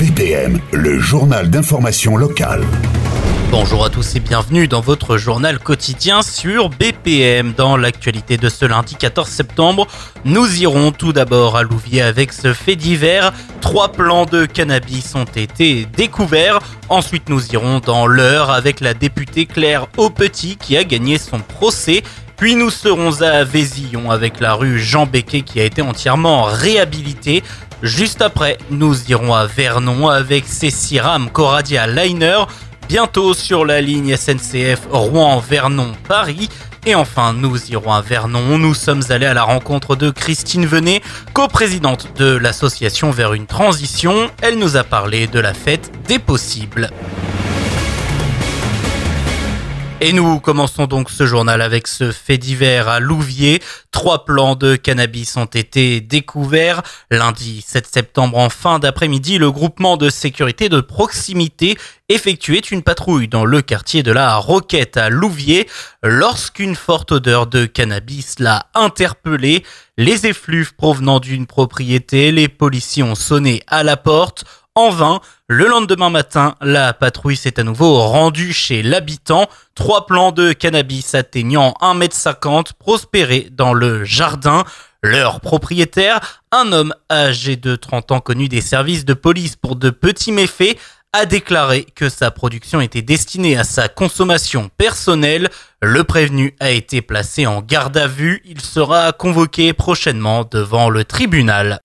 BPM, le journal d'information locale. Bonjour à tous et bienvenue dans votre journal quotidien sur BPM. Dans l'actualité de ce lundi 14 septembre, nous irons tout d'abord à Louviers avec ce fait divers. 3 plants de cannabis ont été découverts. Ensuite, nous irons dans l'Eure avec la députée Claire Aupetit qui a gagné son procès. Puis nous serons à Vézillon avec la rue Jean Becquet qui a été entièrement réhabilitée. Juste après, nous irons à Vernon avec ses SIRAM Coradia Liner, bientôt sur la ligne SNCF Rouen-Vernon-Paris. Et enfin, nous irons à Vernon. Nous sommes allés à la rencontre de Christine Venet, coprésidente de l'association Vers une transition. Elle nous a parlé de la fête des possibles. Et nous commençons donc ce journal avec ce fait divers à Louviers. 3 plants de cannabis ont été découverts. Lundi 7 septembre, en fin d'après-midi, le groupement de sécurité de proximité effectuait une patrouille dans le quartier de la Roquette à Louviers lorsqu'une forte odeur de cannabis l'a interpellé. Les effluves provenant d'une propriété, les policiers ont sonné à la porte. En vain, le lendemain matin, la patrouille s'est à nouveau rendue chez l'habitant. 3 plants de cannabis atteignant 1,50 m prospéraient dans le jardin. Leur propriétaire, un homme âgé de 30 ans connu des services de police pour de petits méfaits, a déclaré que sa production était destinée à sa consommation personnelle. Le prévenu a été placé en garde à vue. Il sera convoqué prochainement devant le tribunal.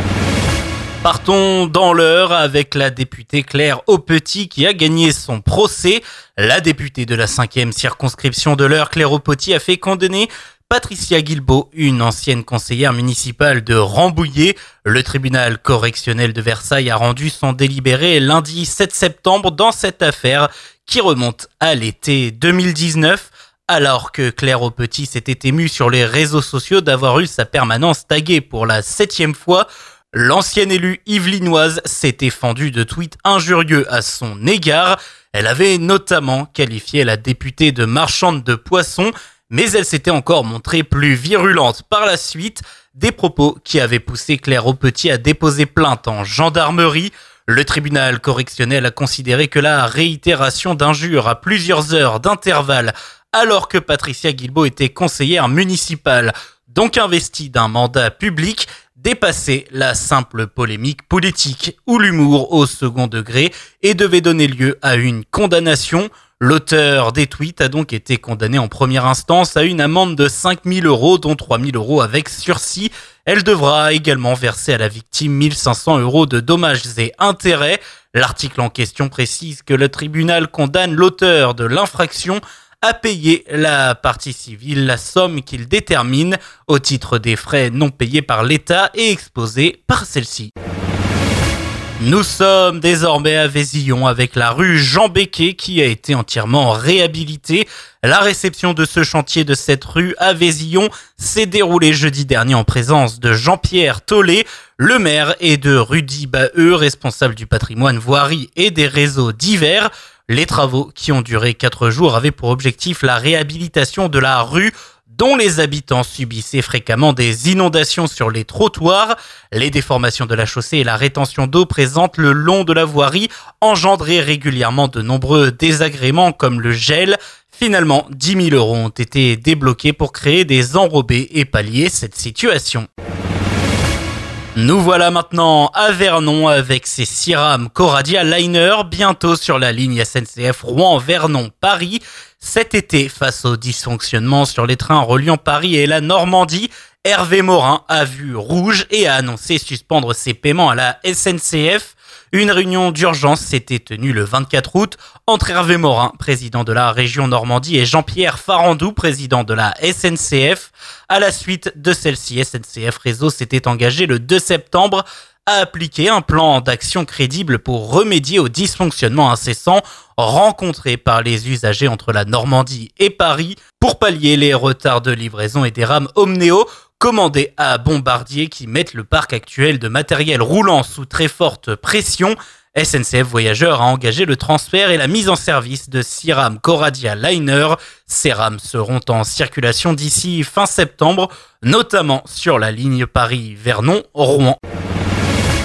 Partons dans l'Eure avec la députée Claire Aupetit qui a gagné son procès. La députée de la 5e circonscription de l'Eure, Claire Aupetit, a fait condamner Patricia Guilbault, une ancienne conseillère municipale de Rambouillet. Le tribunal correctionnel de Versailles a rendu son délibéré lundi 7 septembre dans cette affaire qui remonte à l'été 2019. Alors que Claire Aupetit s'était émue sur les réseaux sociaux d'avoir eu sa permanence taguée pour la 7e fois, l'ancienne élue yvelinoise s'était fendue de tweets injurieux à son égard. Elle avait notamment qualifié la députée de marchande de poissons, mais elle s'était encore montrée plus virulente par la suite, des propos qui avaient poussé Claire Aupetit à déposer plainte en gendarmerie. Le tribunal correctionnel a considéré que la réitération d'injures à plusieurs heures d'intervalle, alors que Patricia Guilbault était conseillère municipale, donc investie d'un mandat public, dépassait la simple polémique politique ou l'humour au second degré et devait donner lieu à une condamnation. L'auteur des tweets a donc été condamné en première instance à une amende de 5 000 €, dont 3 000 € avec sursis. Elle devra également verser à la victime 1 500 € de dommages et intérêts. L'article en question précise que le tribunal condamne l'auteur de l'infraction à payer la partie civile la somme qu'il détermine au titre des frais non payés par l'État et exposés par celle-ci. Nous sommes désormais à Vézillon avec la rue Jean Becquet qui a été entièrement réhabilitée. La réception de ce chantier de cette rue à Vézillon s'est déroulée jeudi dernier en présence de Jean-Pierre Tollet, le maire, et de Rudy Baheux, responsable du patrimoine voirie et des réseaux divers. Les travaux, qui ont duré 4 jours, avaient pour objectif la réhabilitation de la rue dont les habitants subissaient fréquemment des inondations sur les trottoirs. Les déformations de la chaussée et la rétention d'eau présentes le long de la voirie engendraient régulièrement de nombreux désagréments comme le gel. Finalement, 10 000 € ont été débloqués pour créer des enrobés et pallier cette situation. Nous voilà maintenant à Vernon avec ses SIRAM Coradia Liner, bientôt sur la ligne SNCF Rouen-Vernon-Paris. Cet été, face au dysfonctionnement sur les trains reliant Paris et la Normandie, Hervé Morin a vu rouge et a annoncé suspendre ses paiements à la SNCF. Une réunion d'urgence s'était tenue le 24 août entre Hervé Morin, président de la région Normandie, et Jean-Pierre Farandou, président de la SNCF. À la suite de celle-ci, SNCF Réseau s'était engagé le 2 septembre à appliquer un plan d'action crédible pour remédier aux dysfonctionnements incessants rencontrés par les usagers entre la Normandie et Paris pour pallier les retards de livraison et des rames Omnéo commandées à Bombardier qui mettent le parc actuel de matériel roulant sous très forte pression. SNCF Voyageurs a engagé le transfert et la mise en service de 6 rames Coradia Liner. Ces rames seront en circulation d'ici fin septembre, notamment sur la ligne Paris-Vernon-Rouen.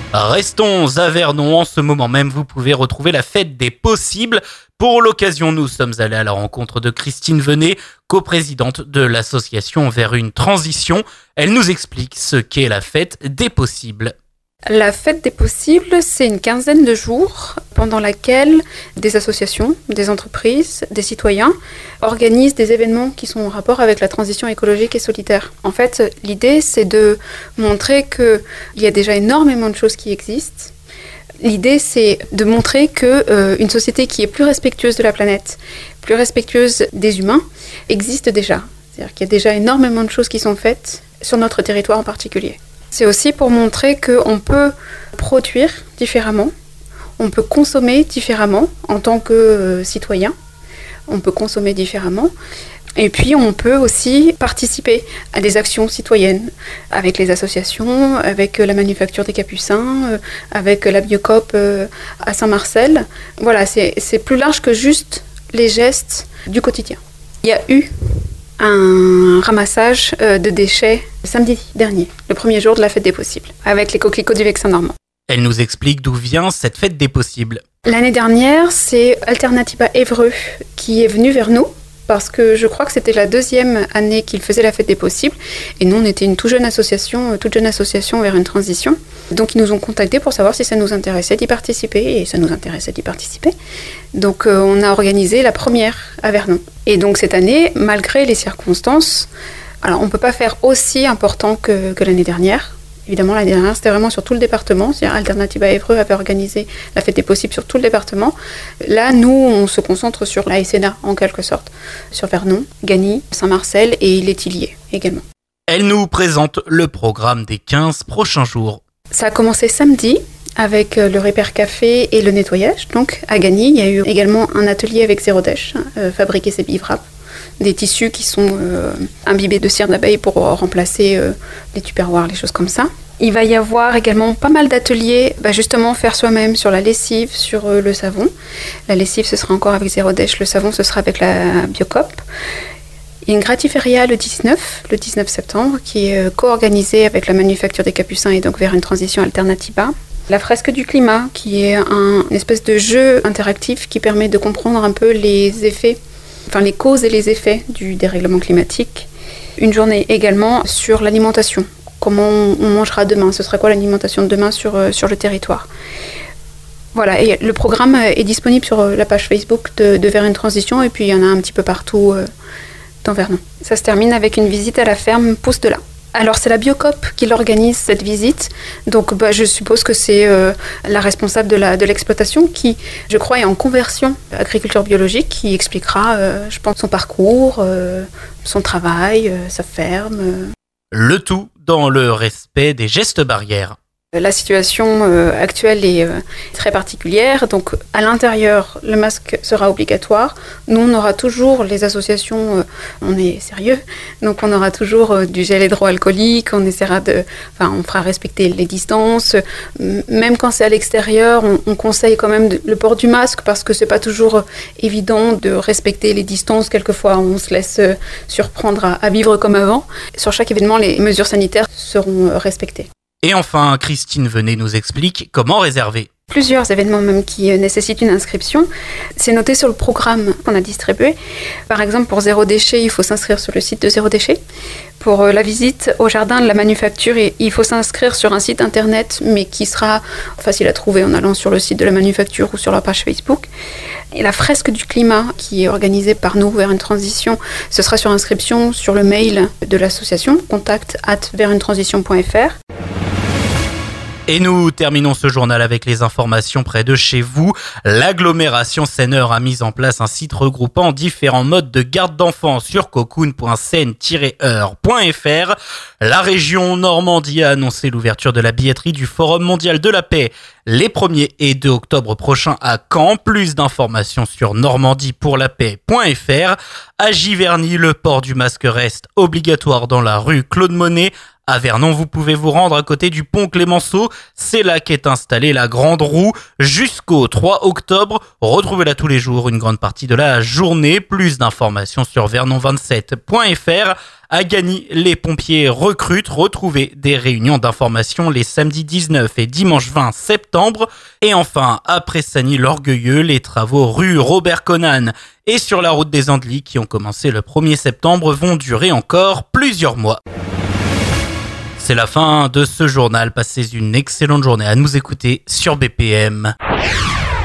Restons à Vernon. En ce moment même, vous pouvez retrouver la fête des possibles. Pour l'occasion, nous sommes allés à la rencontre de Christine Venet, coprésidente de l'association Vers une transition. Elle nous explique ce qu'est la fête des possibles. La fête des possibles, c'est une quinzaine de jours pendant laquelle des associations, des entreprises, des citoyens organisent des événements qui sont en rapport avec la transition écologique et solidaire. En fait, l'idée, c'est de montrer qu'il y a déjà énormément de choses qui existent. L'idée, c'est de montrer qu'une société qui est plus respectueuse de la planète, plus respectueuse des humains, existe déjà. C'est-à-dire qu'il y a déjà énormément de choses qui sont faites sur notre territoire en particulier. C'est aussi pour montrer qu'on peut produire différemment, on peut consommer différemment en tant que citoyen, on peut consommer différemment, et puis on peut aussi participer à des actions citoyennes avec les associations, avec la Manufacture des Capucins, avec la Biocop à Saint-Marcel. Voilà, c'est plus large que juste les gestes du quotidien. Il y a eu un ramassage de déchets samedi dernier, le premier jour de la fête des possibles, avec les coquelicots du Vexin normand. Elle nous explique d'où vient cette fête des possibles. L'année dernière, c'est Alternativa Évreux qui est venu vers nous, parce que je crois que c'était la deuxième année qu'il faisait la fête des possibles, et nous on était une toute jeune association vers une transition. Donc ils nous ont contactés pour savoir si ça nous intéressait d'y participer, et ça nous intéressait d'y participer. Donc on a organisé la première à Vernon. Et donc cette année, malgré les circonstances, alors on ne peut pas faire aussi important que l'année dernière. Évidemment, l'année dernière, c'était vraiment sur tout le département. C'est-à-dire Alternativa Évreux avait organisé la fête des possibles sur tout le département. Là, nous, on se concentre sur la SNA, en quelque sorte, sur Vernon, Gagny, Saint-Marcel et l'Étilier également. Elle nous présente le programme des 15 prochains jours. Ça a commencé samedi avec le Repair Café et le nettoyage. Donc, à Gagny, il y a eu également un atelier avec Zéro Dèche, fabriquer ses bivraps. Des tissus qui sont imbibés de cire d'abeille pour remplacer les tupperwares, les choses comme ça. Il va y avoir également pas mal d'ateliers, justement faire soi-même sur la lessive, sur le savon. La lessive, ce sera encore avec Zéro Dèche, le savon, ce sera avec la Biocop. Il y a une gratiféria le 19 septembre, qui est co-organisée avec la Manufacture des Capucins et donc vers une transition alternativa. La fresque du climat, qui est une espèce de jeu interactif qui permet de comprendre un peu les effets, les causes et les effets du dérèglement climatique. Une journée également sur l'alimentation. Comment on mangera demain, ce sera quoi l'alimentation de demain sur le territoire. Voilà, et le programme est disponible sur la page Facebook de Vers une transition, et puis il y en a un petit peu partout dans Vernon. Ça se termine avec une visite à la ferme Pousse de là. Alors c'est la Biocop qui l'organise cette visite, donc je suppose que c'est la responsable de l'exploitation qui, je crois, est en conversion agriculture biologique, qui expliquera, je pense, son parcours, son travail, sa ferme. Le tout dans le respect des gestes barrières. La situation actuelle est très particulière, donc à l'intérieur, le masque sera obligatoire. Nous, on aura toujours, les associations, on est sérieux, donc on aura toujours du gel hydroalcoolique, on fera respecter les distances. Même quand c'est à l'extérieur, on conseille quand même le port du masque parce que c'est pas toujours évident de respecter les distances. Quelquefois, on se laisse surprendre à vivre comme avant. Sur chaque événement, les mesures sanitaires seront respectées. Et enfin, Christine Venet nous explique comment réserver. Plusieurs événements même qui nécessitent une inscription. C'est noté sur le programme qu'on a distribué. Par exemple, pour Zéro Déchet, il faut s'inscrire sur le site de Zéro Déchet. Pour la visite au jardin de la Manufacture, il faut s'inscrire sur un site internet, mais qui sera facile à trouver en allant sur le site de la Manufacture ou sur leur page Facebook. Et la fresque du climat, qui est organisée par nous vers une transition, ce sera sur inscription sur le mail de l'association, contact@versunetransition.fr. Et nous terminons ce journal avec les informations près de chez vous. L'agglomération Seine-Heure a mis en place un site regroupant différents modes de garde d'enfants sur cocoon.seine-heure.fr. La région Normandie a annoncé l'ouverture de la billetterie du Forum mondial de la paix les 1er et 2 octobre prochains à Caen. Plus d'informations sur normandiepourlapaix.fr. À Giverny, le port du masque reste obligatoire dans la rue Claude Monet. À Vernon, vous pouvez vous rendre à côté du pont Clémenceau. C'est là qu'est installée la Grande Roue jusqu'au 3 octobre. Retrouvez-la tous les jours, une grande partie de la journée. Plus d'informations sur vernon27.fr. À Gagny, les pompiers recrutent. Retrouvez des réunions d'information les samedis 19 et dimanche 20 septembre. Et enfin, à Pressagny l'Orgueilleux, les travaux rue Robert Conan et sur la route des Andelys qui ont commencé le 1er septembre vont durer encore plusieurs mois. C'est la fin de ce journal. Passez une excellente journée à nous écouter sur BPM.